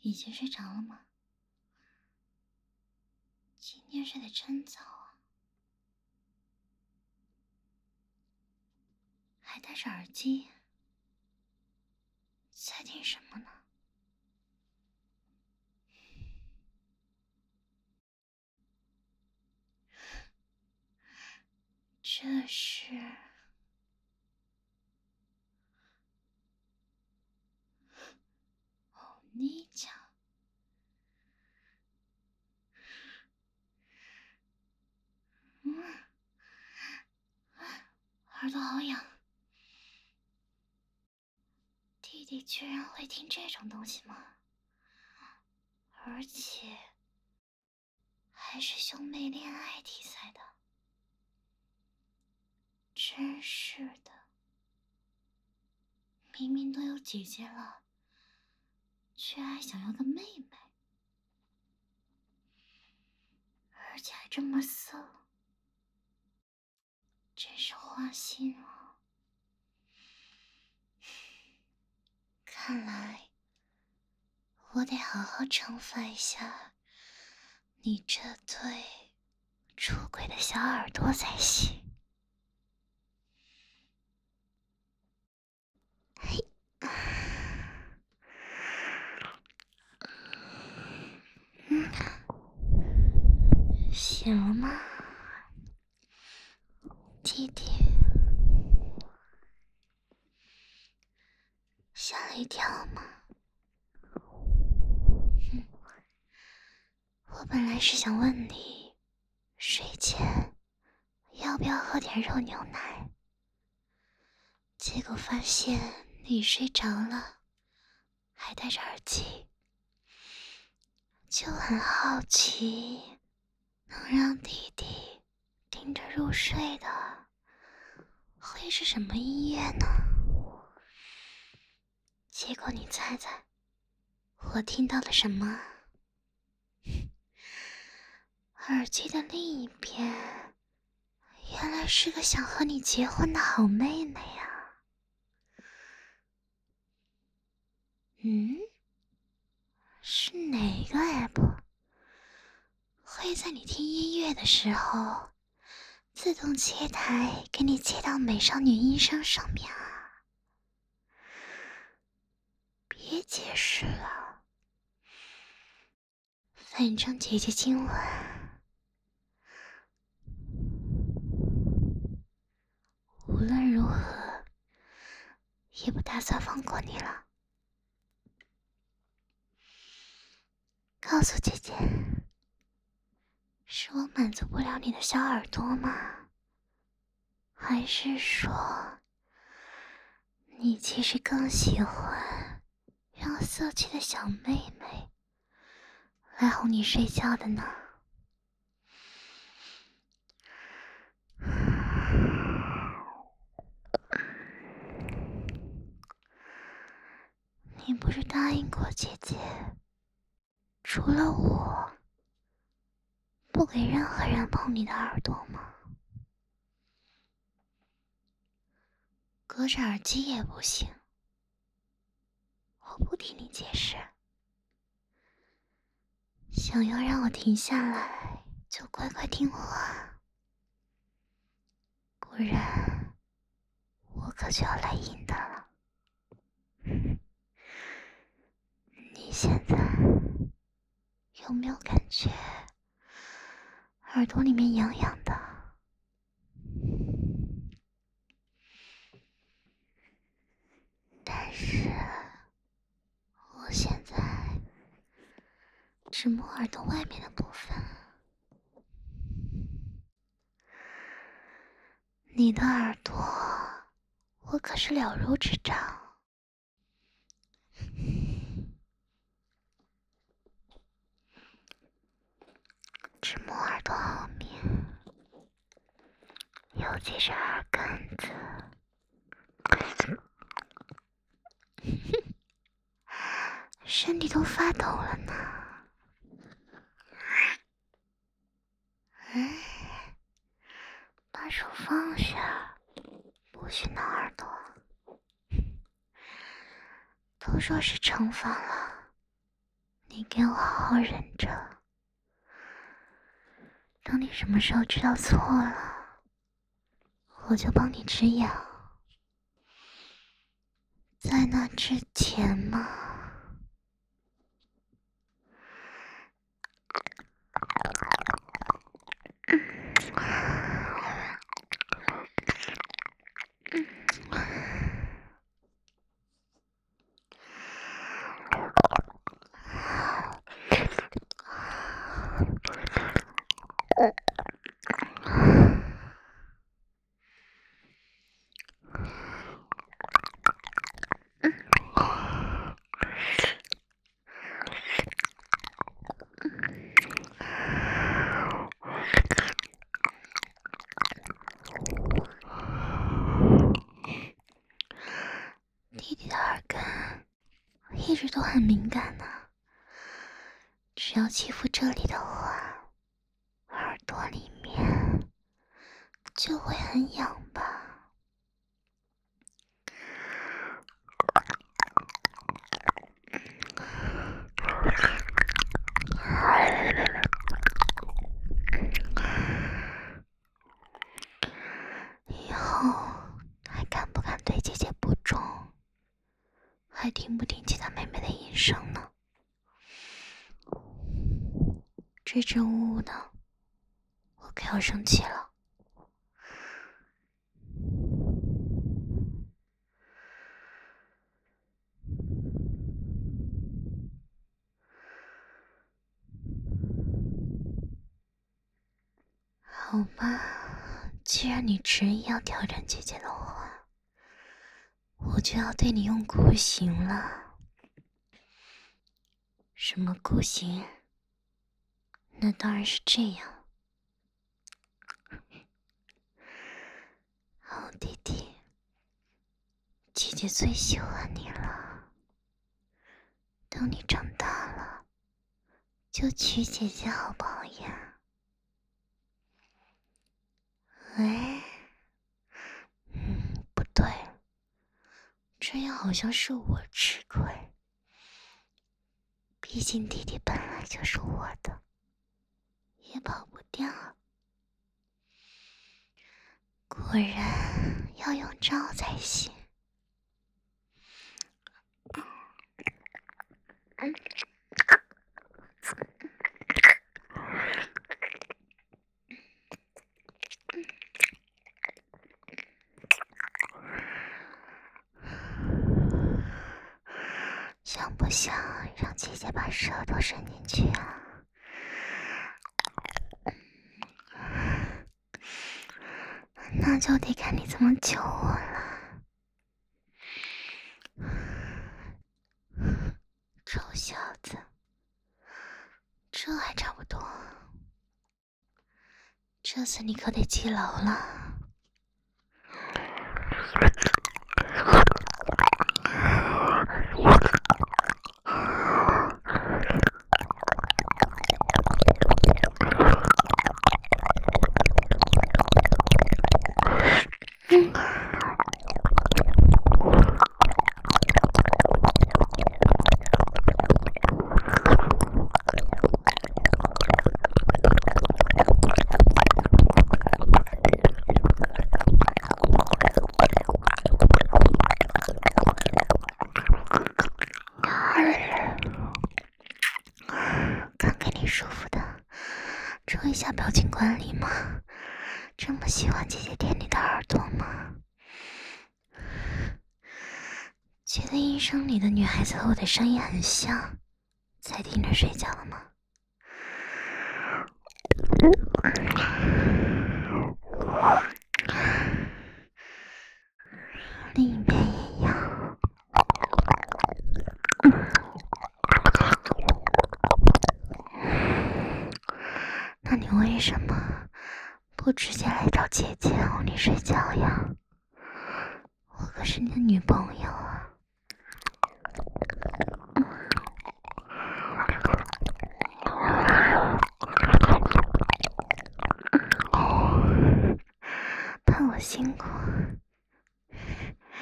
已经睡着了吗？今天睡得真早啊，还戴着耳机，在听什么呢？这是欧尼酱。耳朵好痒。弟弟居然会听这种东西吗？而且还是兄妹恋爱题材的，真是的。明明都有姐姐了，却还想要个妹妹，而且还这么色，真是花心啊！看来我得好好惩罚一下你这对出轨的小耳朵才行。嘿，醒了吗，弟弟？吓了一跳吗？我本来是想问你，睡前要不要喝点肉牛奶，结果发现你睡着了，还戴着耳机，就很好奇，能让弟弟听着入睡的会是什么音乐呢？结果你猜猜，我听到了什么？耳机的另一边，原来是个想和你结婚的好妹妹啊！是哪个 app 会在你听音乐的时候自动切台给你切到美少女音声上面啊？别解释了，反正姐姐今晚无论如何也不打算放过你了。告诉姐姐，是我满足不了你的小耳朵吗？还是说你其实更喜欢让色气的小妹妹来哄你睡觉的呢？你不是答应过姐姐，除了我，不给任何人碰你的耳朵吗？隔着耳机也不行。我不听你解释。想要让我停下来，就乖乖听话，不然我可就要来硬的了。你现在有没有感觉耳朵里面痒痒的？但是我现在只摸耳朵外面的部分，你的耳朵我可是了如指掌。只摸耳朵后面，尤其是耳根子，身体都发抖了呢。把手放下，不许挠耳朵。都说是惩罚了， 你给我好好忍着，等你什么时候知道错了，我就帮你止痒。在那之前嘛，弟弟的耳根一直都很敏感呢，只要欺负这里的话，耳朵里面就会很痒吧。以后还敢不敢对姐姐不忠？还听不听其他妹妹的音声呢？支支吾吾的，我可要生气了。好吧，既然你执意要挑战姐姐的话，我就要对你用酷刑了。什么酷刑？那当然是这样。好弟弟，姐姐最喜欢你了。等你长大了，就娶姐姐好不好呀？哎，不对，这样好像是我吃亏。毕竟弟弟本来就是我的，也跑不掉。果然要用招才行。想不想让姐姐把舌头伸进去啊？那就得看你怎么求我了。臭小子，这还差不多。这次你可得记牢了。刚给你舒服的，注意一下表情管理嘛。这么喜欢姐姐舔你的耳朵吗？觉得音声里的女孩子和我的声音很像，才听着睡觉了吗？另一边也一样。那你为什么不直接来找姐姐哄你睡觉呀？我可是你的女朋友啊。怕我辛苦？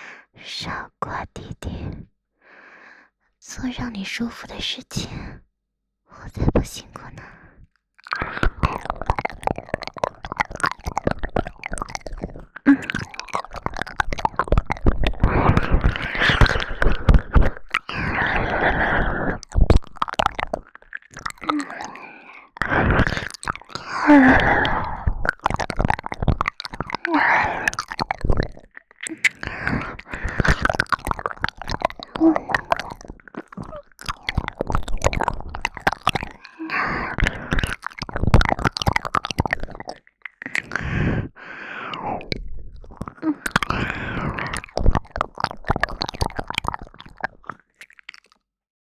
傻瓜弟弟，做让你舒服的事情， 我才不辛苦呢。